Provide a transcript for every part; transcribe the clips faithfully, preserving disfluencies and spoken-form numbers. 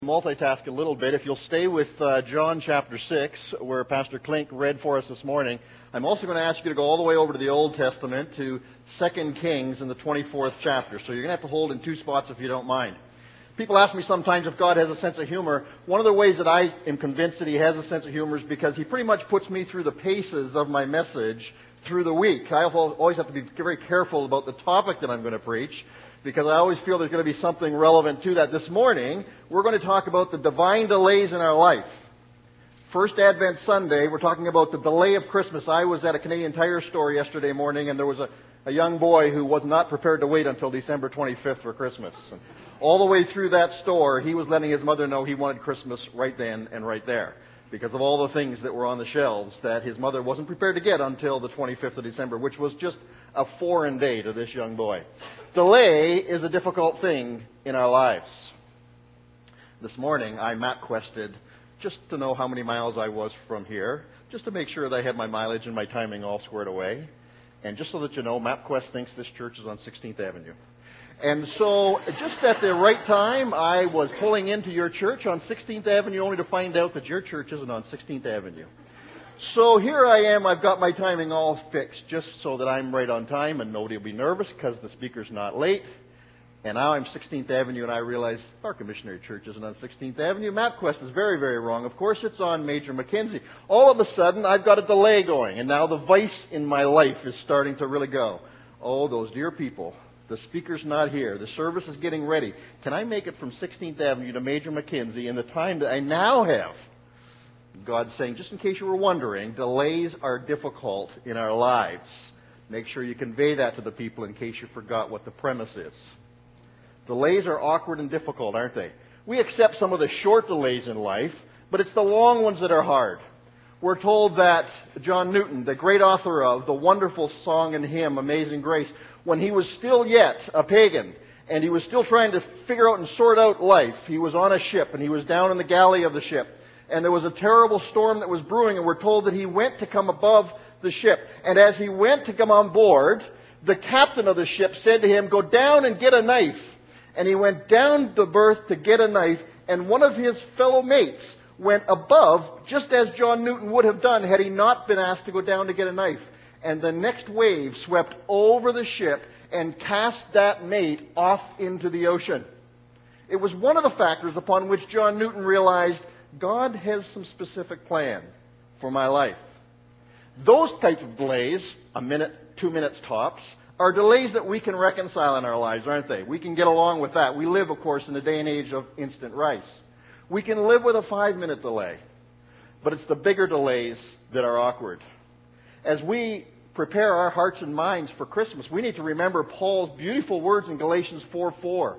Multitask a little bit. If you'll stay with uh, John chapter six, where Pastor Klink read for us this morning, I'm also going to ask you to go all the way over to the Old Testament to Second Kings in the twenty-fourth chapter. So you're going to have to hold in two spots if you don't mind. People ask me sometimes if God has a sense of humor. One of the ways that I am convinced that he has a sense of humor is because he pretty much puts me through the paces of my message through the week. I always have to be very careful about the topic that I'm going to preach, because I always feel there's going to be something relevant to that. This morning, we're going to talk about the divine delays in our life. First Advent Sunday, we're talking about the delay of Christmas. I was at a Canadian Tire store yesterday morning, and there was a, a young boy who was not prepared to wait until December twenty-fifth for Christmas. And all the way through that store, he was letting his mother know he wanted Christmas right then and right there, because of all the things that were on the shelves that his mother wasn't prepared to get until the twenty-fifth of December, which was just a foreign day to this young boy. Delay is a difficult thing in our lives. This morning, I map quested just to know how many miles I was from here, just to make sure that I had my mileage and my timing all squared away. And just so that you know, MapQuest thinks this church is on sixteenth Avenue. And so, just at the right time, I was pulling into your church on sixteenth Avenue, only to find out that your church isn't on sixteenth Avenue. So here I am, I've got my timing all fixed, just so that I'm right on time and nobody will be nervous because the speaker's not late. And now I'm sixteenth Avenue and I realize Barker Missionary Church isn't on sixteenth Avenue. MapQuest is very, very wrong. Of course it's on Major Mackenzie. All of a sudden, I've got a delay going, and now the vice in my life is starting to really go. Oh, those dear people. The speaker's not here. The service is getting ready. Can I make it from sixteenth Avenue to Major Mackenzie in the time that I now have? God's saying, just in case you were wondering, delays are difficult in our lives. Make sure you convey that to the people in case you forgot what the premise is. Delays are awkward and difficult, aren't they? We accept some of the short delays in life, but it's the long ones that are hard. We're told that John Newton, the great author of the wonderful song and hymn, Amazing Grace, when he was still yet a pagan, and he was still trying to figure out and sort out life, he was on a ship, and he was down in the galley of the ship, and there was a terrible storm that was brewing, and we're told that he went to come above the ship. And as he went to come on board, the captain of the ship said to him, "Go down and get a knife." And he went down the berth to get a knife, and one of his fellow mates went above, just as John Newton would have done had he not been asked to go down to get a knife. And the next wave swept over the ship and cast that mate off into the ocean. It was one of the factors upon which John Newton realized God has some specific plan for my life. Those types of delays, a minute, two minutes tops, are delays that we can reconcile in our lives, aren't they? We can get along with that. We live, of course, in the day and age of instant rice. We can live with a five-minute delay, but it's the bigger delays that are awkward. As we prepare our hearts and minds for Christmas, we need to remember Paul's beautiful words in Galatians four four.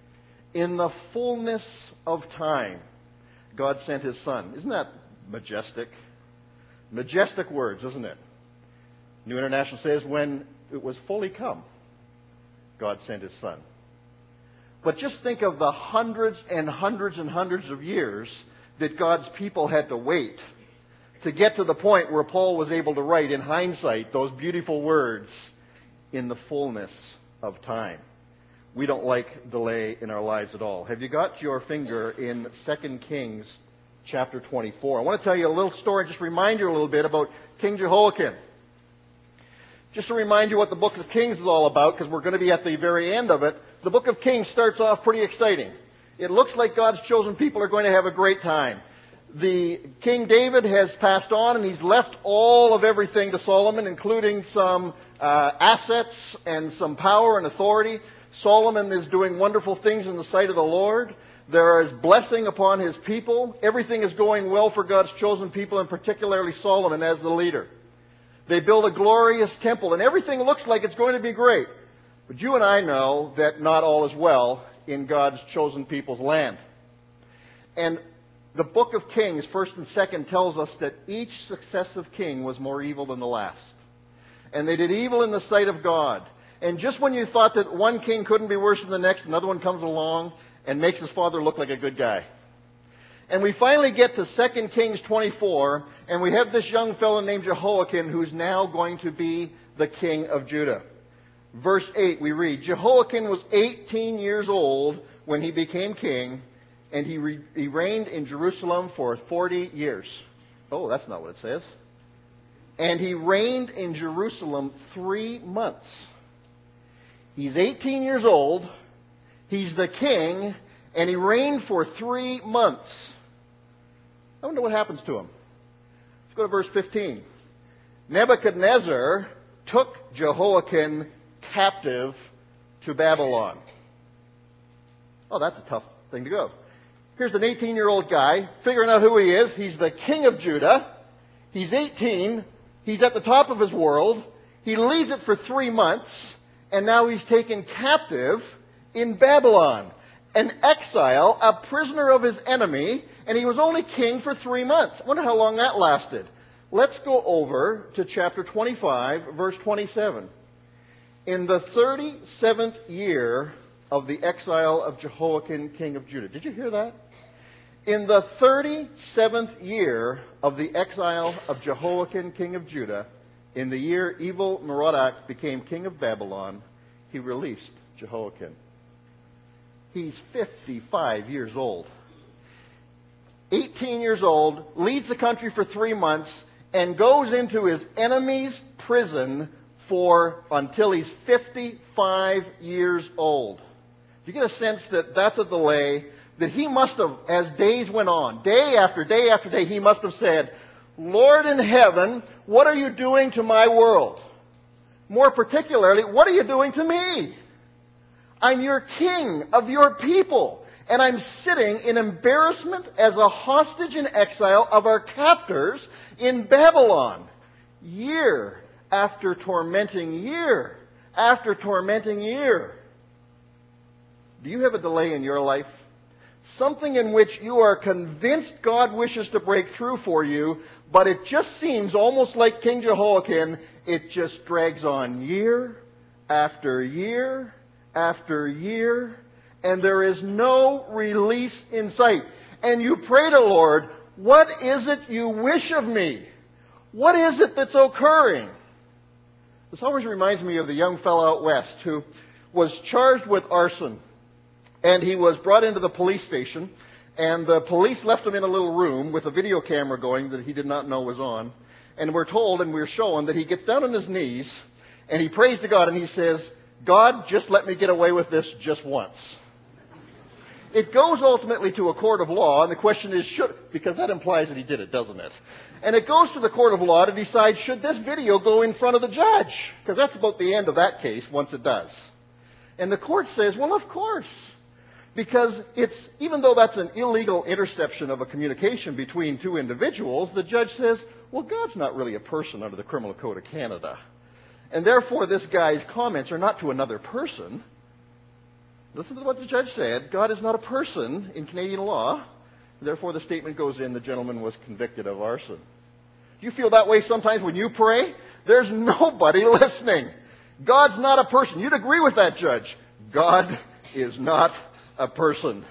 In the fullness of time, God sent his Son. Isn't that majestic? Majestic words, isn't it? New International says, when it was fully come, God sent his Son. But just think of the hundreds and hundreds and hundreds of years that God's people had to wait to get to the point where Paul was able to write, in hindsight, those beautiful words, in the fullness of time. We don't like delay in our lives at all. Have you got your finger in Second Kings chapter twenty-four? I want to tell you a little story, just remind you a little bit about King Jehoiakim. Just to remind you what the book of Kings is all about, because we're going to be at the very end of it. The book of Kings starts off pretty exciting. It looks like God's chosen people are going to have a great time. The King David has passed on, and he's left all of everything to Solomon, including some uh, assets and some power and authority. Solomon is doing wonderful things in the sight of the Lord. There is blessing upon his people. Everything is going well for God's chosen people, and particularly Solomon as the leader. They build a glorious temple, and everything looks like it's going to be great. But you and I know that not all is well in God's chosen people's land. And the book of Kings, first and second, tells us that each successive king was more evil than the last. And they did evil in the sight of God. And just when you thought that one king couldn't be worse than the next, another one comes along and makes his father look like a good guy. And we finally get to Second Kings twenty-four, and we have this young fellow named Jehoiakim who's now going to be the king of Judah. Verse eight, we read, Jehoiakim was eighteen years old when he became king, and he, re- he reigned in Jerusalem for forty years. Oh, that's not what it says. And he reigned in Jerusalem three months. He's eighteen years old, he's the king, and he reigned for three months. I wonder what happens to him. Let's go to verse fifteen. Nebuchadnezzar took Jehoiakim captive to Babylon. Oh, that's a tough thing to go. Here's an eighteen-year-old guy figuring out who he is. He's the king of Judah. He's eighteen. He's at the top of his world. He leads it for three months, and now he's taken captive in Babylon. An exile, a prisoner of his enemy, and he was only king for three months. I wonder how long that lasted. Let's go over to chapter twenty-five, verse twenty-seven. In the thirty-seventh year of the exile of Jehoiakim, king of Judah. Did you hear that? In the thirty-seventh year of the exile of Jehoiakim, king of Judah, in the year Evil-Merodach became king of Babylon, he released Jehoiakim. He's fifty-five years old. eighteen years old, leads the country for three months, and goes into his enemy's prison for until he's fifty-five years old. You get a sense that that's a delay, that he must have, as days went on, day after day after day, he must have said, Lord in heaven, what are you doing to my world? More particularly, what are you doing to me? I'm your king of your people, and I'm sitting in embarrassment as a hostage in exile of our captors in Babylon, year after tormenting year after tormenting year. Do you have a delay in your life? Something in which you are convinced God wishes to break through for you, but it just seems almost like King Jehoiakim, it just drags on year after year after year, and there is no release in sight. And you pray to the Lord, what is it you wish of me? What is it that's occurring? This always reminds me of the young fellow out west who was charged with arson. And he was brought into the police station, and the police left him in a little room with a video camera going that he did not know was on. And we're told, and we're shown, that he gets down on his knees, and he prays to God, and he says, God, just let me get away with this just once. It goes ultimately to a court of law, and the question is, should, because that implies that he did it, doesn't it? And it goes to the court of law to decide, should this video go in front of the judge? Because that's about the end of that case once it does. And the court says, well, of course. Because it's, even though that's an illegal interception of a communication between two individuals, the judge says, well, God's not really a person under the Criminal Code of Canada. And therefore, this guy's comments are not to another person. Listen to what the judge said. God is not a person in Canadian law. Therefore, the statement goes in, the gentleman was convicted of arson. Do you feel that way sometimes when you pray? There's nobody listening. God's not a person. You'd agree with that, judge. God is not a person.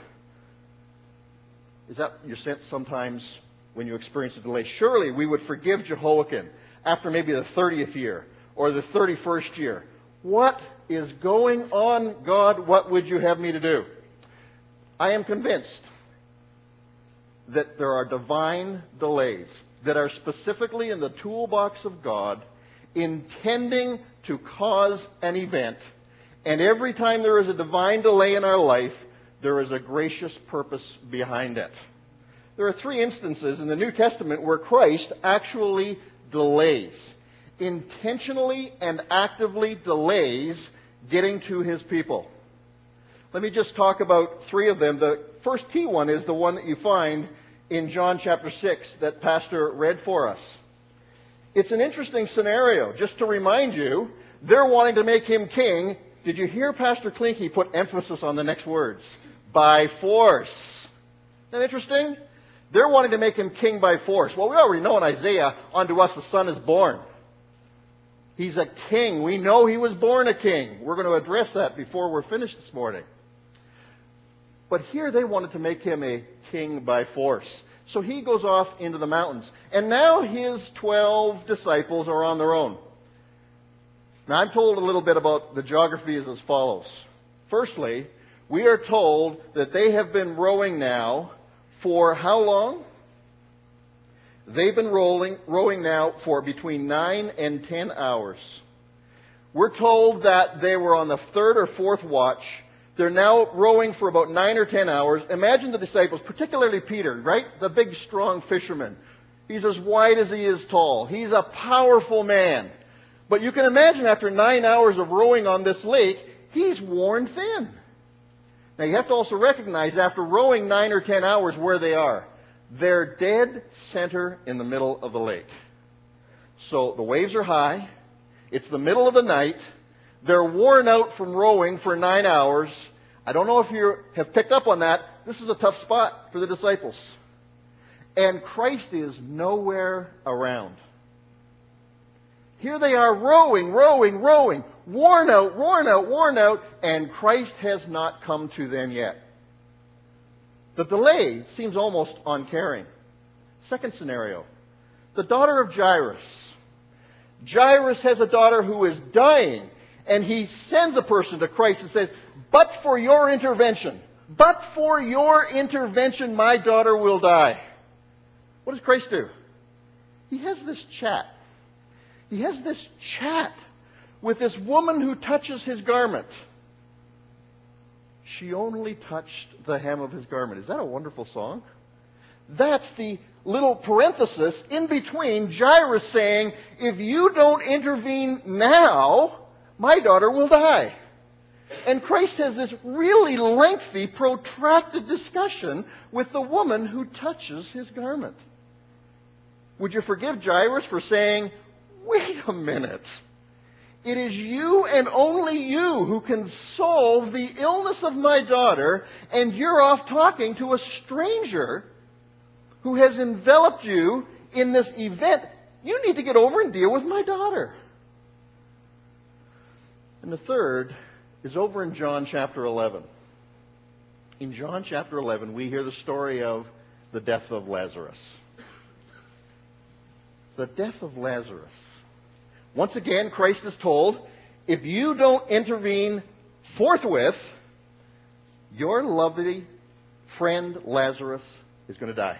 Is that your sense sometimes when you experience a delay? Surely we would forgive Jehoiakim after maybe the thirtieth year or the thirty-first year. What is going on, God? What would you have me to do? I am convinced that there are divine delays that are specifically in the toolbox of God, intending to cause an event. And every time there is a divine delay in our life, there is a gracious purpose behind it. There are three instances in the New Testament where Christ actually delays, intentionally and actively delays getting to his people. Let me just talk about three of them. The first key one is the one that you find in John chapter six that Pastor read for us. It's an interesting scenario. Just to remind you, they're wanting to make him king. Did you hear Pastor Klinke put emphasis on the next words? By force. Isn't that interesting? They're wanting to make him king by force. Well, we already know in Isaiah, unto us a son is born. He's a king. We know he was born a king. We're going to address that before we're finished this morning. But here they wanted to make him a king by force. So he goes off into the mountains. And now his twelve disciples are on their own. Now I'm told a little bit about the geography is as follows. Firstly, we are told that they have been rowing now for how long? They've been rolling, rowing now for between nine and ten hours. We're told that they were on the third or fourth watch. They're now rowing for about nine or ten hours. Imagine the disciples, particularly Peter, right? The big, strong fisherman. He's as wide as he is tall. He's a powerful man. But you can imagine after nine hours of rowing on this lake, he's worn thin. Now you have to also recognize after rowing nine or ten hours where they are. They're dead center in the middle of the lake. So the waves are high. It's the middle of the night. They're worn out from rowing for nine hours. I don't know if you have picked up on that. This is a tough spot for the disciples. And Christ is nowhere around. Here they are rowing, rowing, rowing, worn out, worn out, worn out, and Christ has not come to them yet. The delay seems almost uncaring. Second scenario, the daughter of Jairus. Jairus has a daughter who is dying, and he sends a person to Christ and says, but for your intervention, but for your intervention, my daughter will die. What does Christ do? He has this chat. He has this chat with this woman who touches his garment. She only touched the hem of his garment. Is that a wonderful song? That's the little parenthesis in between Jairus saying, if you don't intervene now, my daughter will die. And Christ has this really lengthy, protracted discussion with the woman who touches his garment. Would you forgive Jairus for saying, wait a minute. It is you and only you who can solve the illness of my daughter, and you're off talking to a stranger who has enveloped you in this event. You need to get over and deal with my daughter. And the third is over in John chapter eleven. In John chapter eleven, we hear the story of the death of Lazarus. The death of Lazarus. Once again, Christ is told, if you don't intervene forthwith, your lovely friend Lazarus is going to die.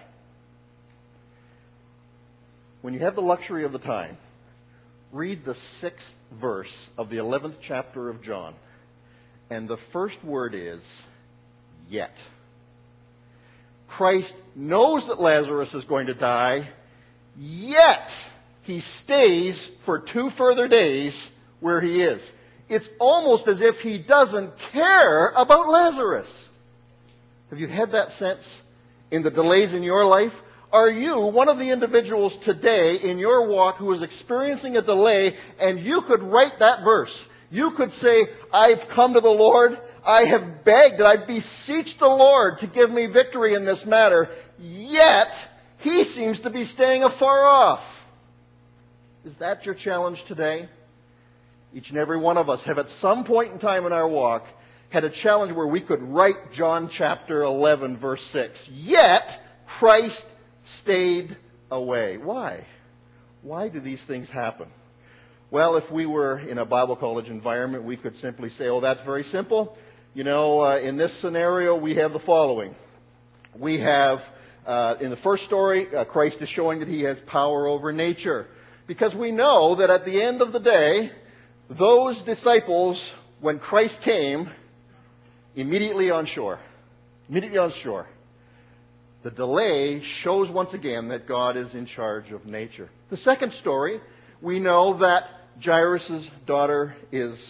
When you have the luxury of the time, read the sixth verse of the eleventh chapter of John. And the first word is, yet. Christ knows that Lazarus is going to die, yet he stays for two further days where he is. It's almost as if he doesn't care about Lazarus. Have you had that sense in the delays in your life? Are you one of the individuals today in your walk who is experiencing a delay, and you could write that verse? You could say, I've come to the Lord, I have begged, I beseech the Lord to give me victory in this matter, yet he seems to be staying afar off. Is that your challenge today? Each and every one of us have at some point in time in our walk had a challenge where we could write John chapter eleven verse six. Yet Christ stayed away. Why? Why do these things happen? Well, if we were in a Bible college environment, we could simply say, oh, that's very simple. You know, uh, in this scenario, we have the following. We have, uh, in the first story, uh, Christ is showing that he has power over nature. Because we know that at the end of the day, those disciples, when Christ came, immediately on shore. Immediately on shore. The delay shows once again that God is in charge of nature. The second story, we know that Jairus' daughter is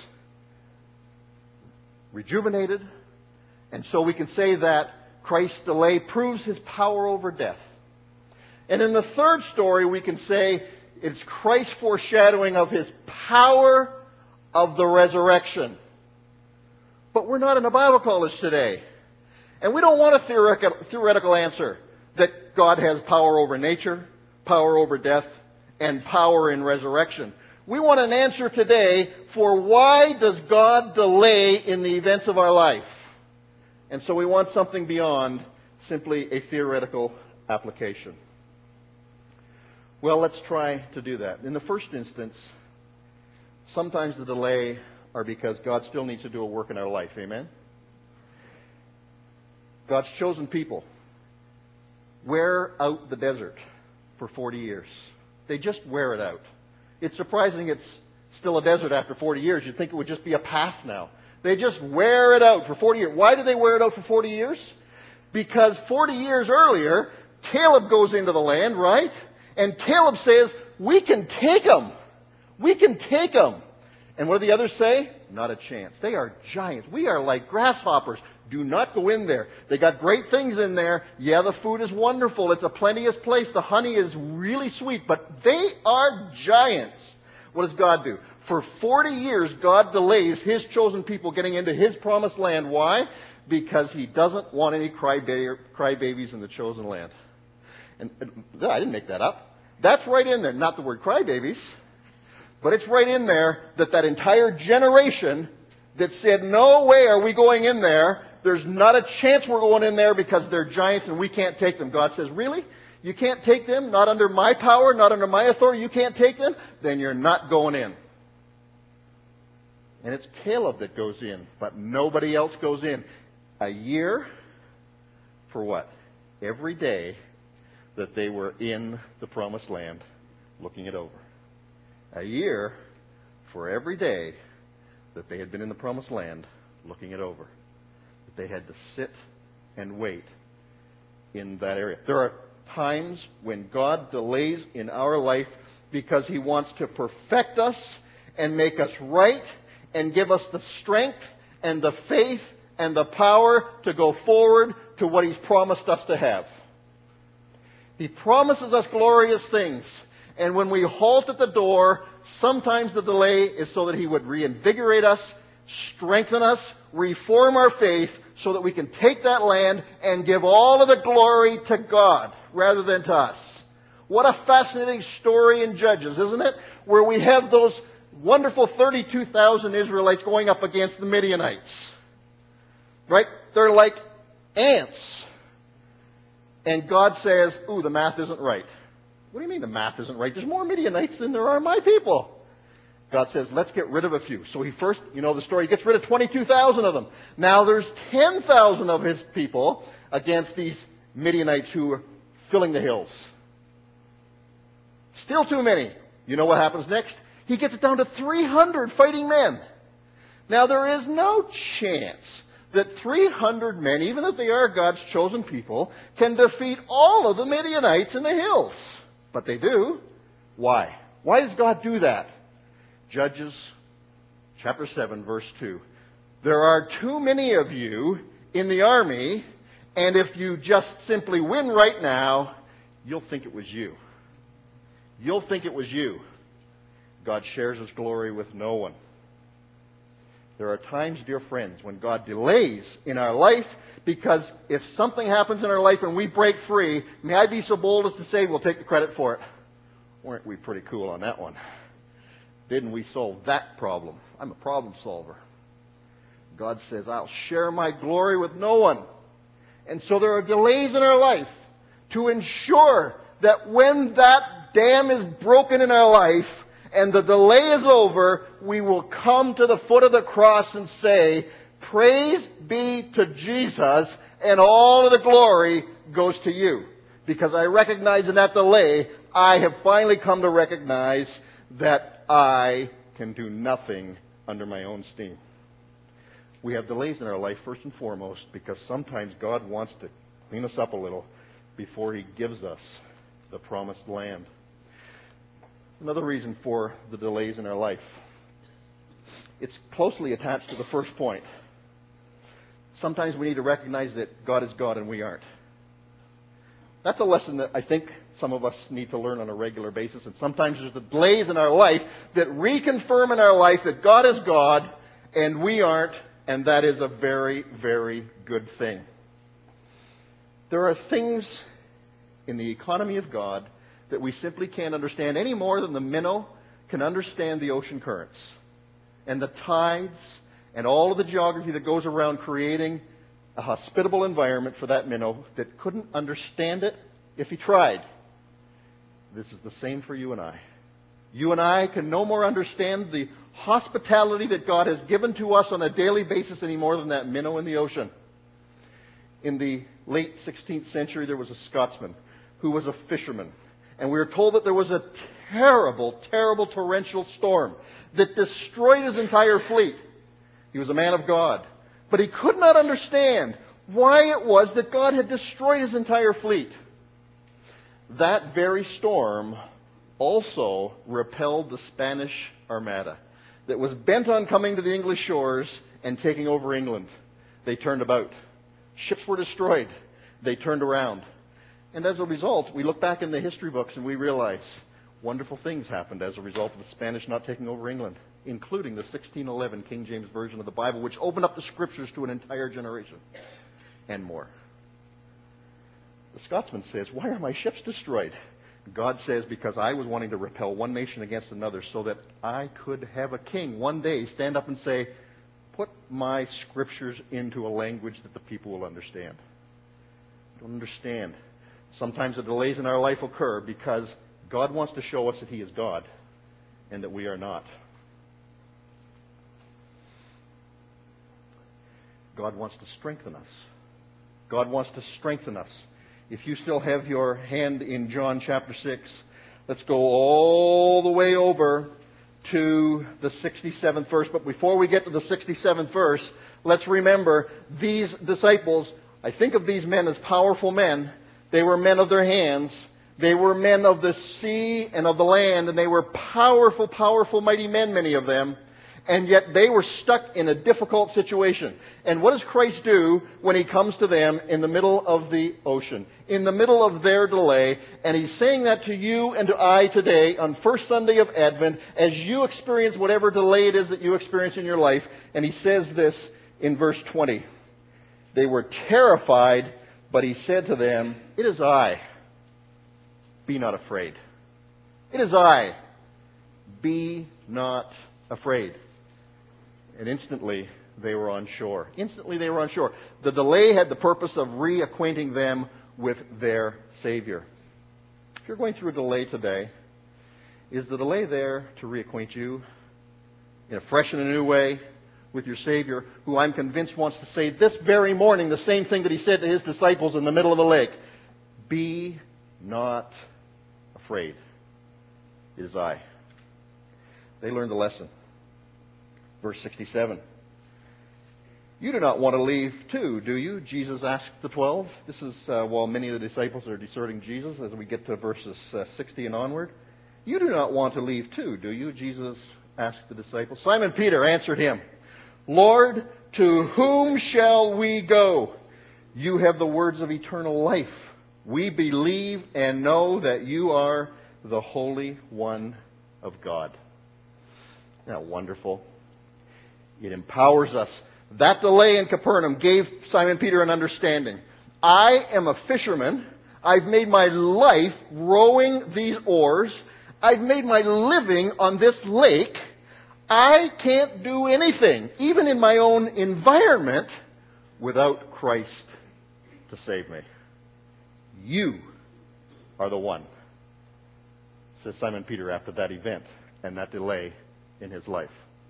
rejuvenated. And so we can say that Christ's delay proves his power over death. And in the third story, we can say it's Christ's foreshadowing of his power of the resurrection. But we're not in a Bible college today. And we don't want a theoretical, theoretical answer that God has power over nature, power over death, and power in resurrection. We want an answer today for why does God delay in the events of our life? And so we want something beyond simply a theoretical application. Well, let's try to do that. In the first instance, sometimes the delay are because God still needs to do a work in our life. Amen? God's chosen people, wear out the desert for forty years. They just wear it out. It's surprising it's still a desert after forty years. You'd think it would just be a path now. They just wear it out for forty years. Why do they wear it out for forty years? Because forty years earlier, Caleb goes into the land, right? And Caleb says, we can take them. We can take them. And what do the others say? Not a chance. They are giants. We are like grasshoppers. Do not go in there. They got great things in there. Yeah, the food is wonderful. It's a plenteous place. The honey is really sweet. But they are giants. What does God do? For forty years, God delays His chosen people getting into His promised land. Why? Because He doesn't want any cryba- crybabies in the chosen land. And, and I didn't make that up. That's right in there. Not the word crybabies, but it's right in there that that entire generation that said, no way are we going in there. There's not a chance we're going in there because they're giants and we can't take them. God says, really? You can't take them? Not under my power, not under my authority? You can't take them? Then you're not going in. And it's Caleb that goes in, but nobody else goes in. A year for what? Every day that they were in the promised land, looking it over. A year for every day that they had been in the promised land, looking it over. That they had to sit and wait in that area. There are times when God delays in our life because He wants to perfect us and make us right and give us the strength and the faith and the power to go forward to what He's promised us to have. He promises us glorious things. And when we halt at the door, sometimes the delay is so that He would reinvigorate us, strengthen us, reform our faith, so that we can take that land and give all of the glory to God rather than to us. What a fascinating story in Judges, isn't it? Where we have those wonderful thirty-two thousand Israelites going up against the Midianites. Right? They're like ants. And God says, ooh, the math isn't right. What do you mean the math isn't right? There's more Midianites than there are my people. God says, let's get rid of a few. So He first, you know the story, He gets rid of twenty-two thousand of them. Now there's ten thousand of His people against these Midianites who are filling the hills. Still too many. You know what happens next? He gets it down to three hundred fighting men. Now there is no chance that three hundred men, even if they are God's chosen people, can defeat all of the Midianites in the hills. But they do. Why? Why does God do that? Judges chapter seven, verse two. There are too many of you in the army, and if you just simply win right now, you'll think it was you. You'll think it was you. God shares His glory with no one. There are times, dear friends, when God delays in our life because if something happens in our life and we break free, may I be so bold as to say we'll take the credit for it. Weren't we pretty cool on that one? Didn't we solve that problem? I'm a problem solver. God says, I'll share my glory with no one. And so there are delays in our life to ensure that when that dam is broken in our life and the delay is over, we will come to the foot of the cross and say, praise be to Jesus, and all of the glory goes to you. Because I recognize in that delay, I have finally come to recognize that I can do nothing under my own steam. We have delays in our life first and foremost because sometimes God wants to clean us up a little before He gives us the promised land. Another reason for the delays in our life. It's closely attached to the first point. Sometimes we need to recognize that God is God and we aren't. That's a lesson that I think some of us need to learn on a regular basis. And sometimes there's the delays in our life that reconfirm in our life that God is God and we aren't, and that is a very, very good thing. There are things in the economy of God that we simply can't understand any more than the minnow can understand the ocean currents and the tides and all of the geography that goes around creating a hospitable environment for that minnow that couldn't understand it if he tried. This is the same for you and I. You and I can no more understand the hospitality that God has given to us on a daily basis any more than that minnow in the ocean. In the late sixteenth century, there was a Scotsman who was a fisherman. And we are told that there was a terrible, terrible torrential storm that destroyed his entire fleet. He was a man of God. But he could not understand why it was that God had destroyed his entire fleet. That very storm also repelled the Spanish Armada that was bent on coming to the English shores and taking over England. They turned about. Ships were destroyed. They turned around. And as a result, we look back in the history books and we realize wonderful things happened as a result of the Spanish not taking over England, including the sixteen eleven King James Version of the Bible, which opened up the Scriptures to an entire generation and more. The Scotsman says, why are my ships destroyed? God says, because I was wanting to repel one nation against another so that I could have a king one day stand up and say, put my Scriptures into a language that the people will understand. Don't understand. Sometimes the delays in our life occur because God wants to show us that He is God and that we are not. God wants to strengthen us. God wants to strengthen us. If you still have your hand in John chapter six, let's go all the way over to the sixty-seventh verse. But before we get to the sixty-seventh verse, let's remember these disciples. I think of these men as powerful men. They were men of their hands. They were men of the sea and of the land, and they were powerful, powerful, mighty men, many of them. And yet they were stuck in a difficult situation. And what does Christ do when He comes to them in the middle of the ocean, in the middle of their delay? And He's saying that to you and to I today on first Sunday of Advent as you experience whatever delay it is that you experience in your life. And He says this in verse twenty. They were terrified, but He said to them, it is I. Be not afraid. It is I. Be not afraid. And instantly they were on shore. Instantly they were on shore. The delay had the purpose of reacquainting them with their Savior. If you're going through a delay today, is the delay there to reacquaint you in a fresh and a new way with your Savior, who I'm convinced wants to say this very morning the same thing that He said to His disciples in the middle of the lake? Be not afraid. It is I. They learned the lesson. Verse sixty-seven. You do not want to leave too, do you? Jesus asked the twelve. This is uh, while many of the disciples are deserting Jesus as we get to verses uh, sixty and onward. You do not want to leave too, do you? Jesus asked the disciples. Simon Peter answered Him, Lord, to whom shall we go? You have the words of eternal life. We believe and know that you are the Holy One of God. Isn't that wonderful? It empowers us. That delay in Capernaum gave Simon Peter an understanding. I am a fisherman. I've made my life rowing these oars. I've made my living on this lake. I can't do anything, even in my own environment, without Christ to save me. You are the one, says Simon Peter after that event and that delay in his life.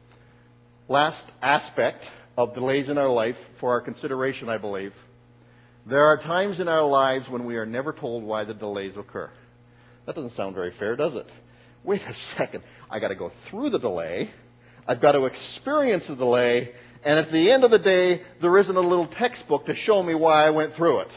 Last aspect of delays in our life for our consideration, I believe. There are times in our lives when we are never told why the delays occur. That doesn't sound very fair, does it? Wait a second. I got to go through the delay. I've got to experience the delay. And at the end of the day, there isn't a little textbook to show me why I went through it.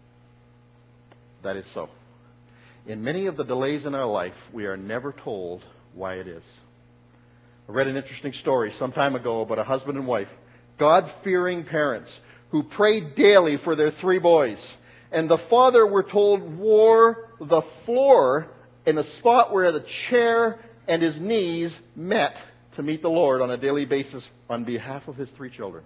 That is so. In many of the delays in our life, we are never told why it is. I read an interesting story some time ago about a husband and wife, God-fearing parents, who prayed daily for their three boys. And the father, we're told, wore the floor in a spot where the chair and his knees met to meet the Lord on a daily basis on behalf of his three children.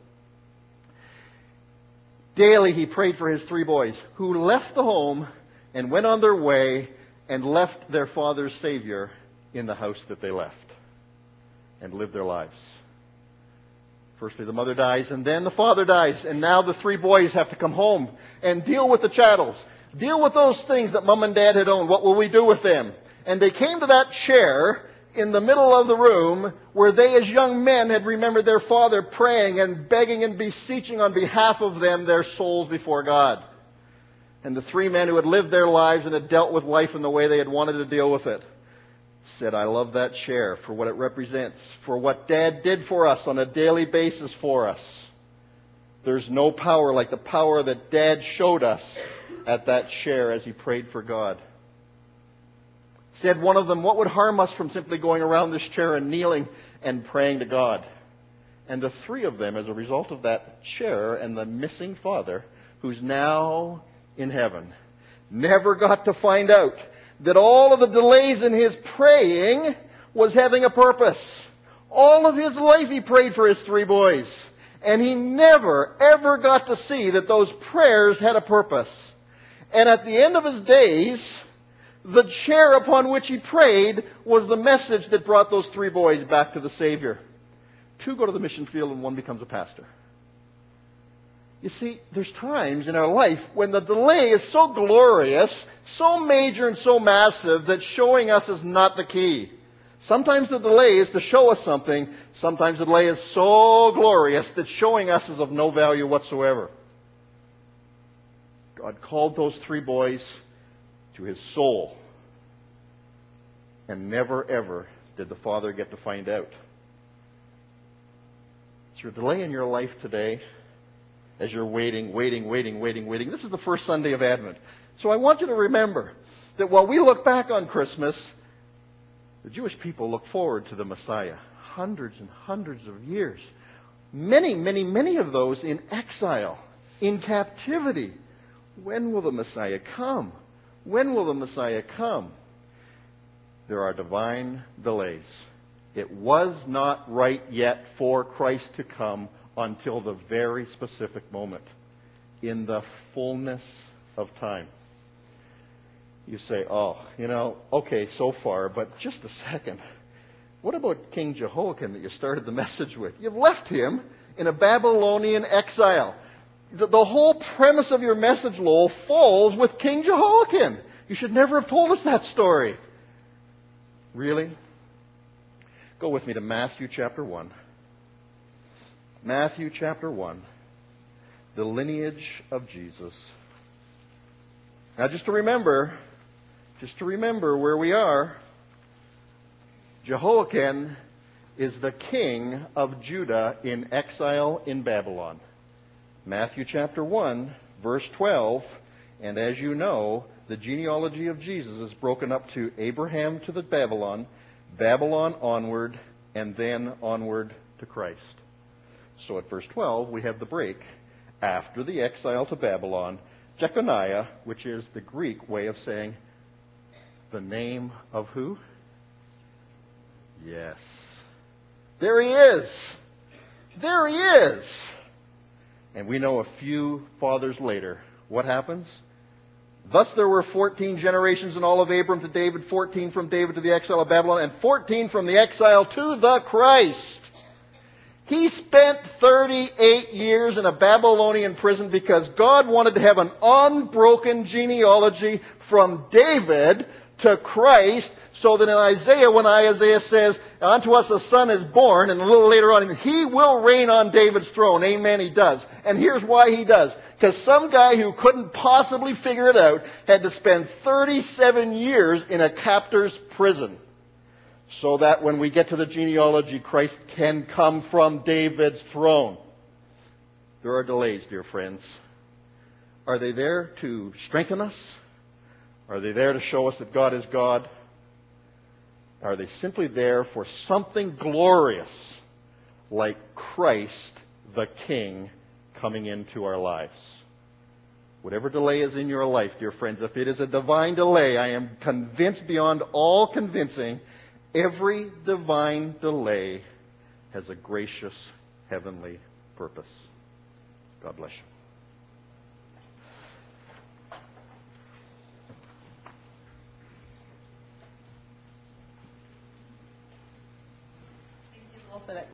Daily he prayed for his three boys, who left the home and went on their way and left their father's Savior in the house that they left and lived their lives. Firstly, the mother dies, and then the father dies, and now the three boys have to come home and deal with the chattels. Deal with those things that mom and dad had owned. What will we do with them? And they came to that chair in the middle of the room where they as young men had remembered their father praying and begging and beseeching on behalf of them their souls before God. And the three men who had lived their lives and had dealt with life in the way they had wanted to deal with it said, I love that chair for what it represents, for what Dad did for us on a daily basis for us. There's no power like the power that Dad showed us at that chair as he prayed for God. Said one of them, what would harm us from simply going around this chair and kneeling and praying to God? And the three of them, as a result of that chair and the missing father, who's now in heaven, never got to find out that all of the delays in his praying was having a purpose. All of his life he prayed for his three boys. And he never, ever got to see that those prayers had a purpose. And at the end of his days, the chair upon which he prayed was the message that brought those three boys back to the Savior. Two go to the mission field and one becomes a pastor. You see, there's times in our life when the delay is so glorious, so major and so massive that showing us is not the key. Sometimes the delay is to show us something. Sometimes the delay is so glorious that showing us is of no value whatsoever. God called those three boys to his soul. And never, ever did the father get to find out. Is there a delay in your life today? As you're waiting, waiting, waiting, waiting, waiting. This is the first Sunday of Advent. So I want you to remember that while we look back on Christmas, the Jewish people look forward to the Messiah. Hundreds and hundreds of years. Many, many, many of those in exile, in captivity. When will the Messiah come? When will the Messiah come? There are divine delays. It was not right yet for Christ to come until the very specific moment, in the fullness of time. You say, oh, you know, okay, so far, but just a second. What about King Jehoiakim that you started the message with? You've left him in a Babylonian exile. The, the whole premise of your message, Lowell, falls with King Jehoiakim. You should never have told us that story. Really? Go with me to Matthew chapter one. Matthew chapter one, the lineage of Jesus. Now just to remember, just to remember where we are, Jehoiakim is the king of Judah in exile in Babylon. Matthew chapter one, verse twelve, and as you know, the genealogy of Jesus is broken up to Abraham to the Babylon, Babylon onward, and then onward to Christ. So at verse twelve, we have the break. After the exile to Babylon, Jeconiah, which is the Greek way of saying the name of who? Yes. There he is. There he is. And we know a few fathers later, what happens? Thus there were fourteen generations in all of Abram to David, fourteen from David to the exile of Babylon, and fourteen from the exile to the Christ. He spent thirty-eight years in a Babylonian prison because God wanted to have an unbroken genealogy from David to Christ, so that in Isaiah, when Isaiah says, unto us a son is born, and a little later on, he will reign on David's throne. Amen, he does. And here's why he does. Because some guy who couldn't possibly figure it out had to spend thirty-seven years in a captor's prison. So that when we get to the genealogy, Christ can come from David's throne. There are delays, dear friends. Are they there to strengthen us? Are they there to show us that God is God? Are they simply there for something glorious, like Christ the King coming into our lives? Whatever delay is in your life, dear friends, if it is a divine delay, I am convinced beyond all convincing, every divine delay has a gracious heavenly purpose. God bless you. Thank you all for that.